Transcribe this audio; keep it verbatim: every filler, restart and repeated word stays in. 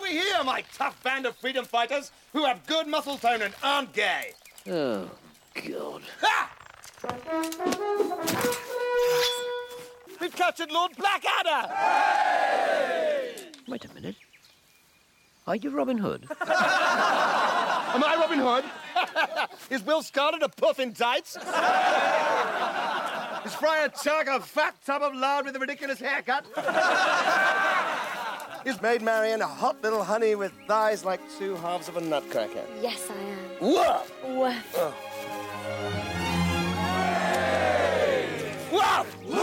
here, my tough band of freedom fighters who have good muscle tone and aren't gay. Oh, God. Ha! We've captured Lord Blackadder! Hey! Wait a minute. Are you Robin Hood? Am I Robin Hood? Is Will Scarlet a puff in tights? Is Friar Tuck a fat tub of lard with a ridiculous haircut? Is Maid Marian a hot little honey with thighs like two halves of a nutcracker? Yes, I am. Woof! Woof. Oh. Woof!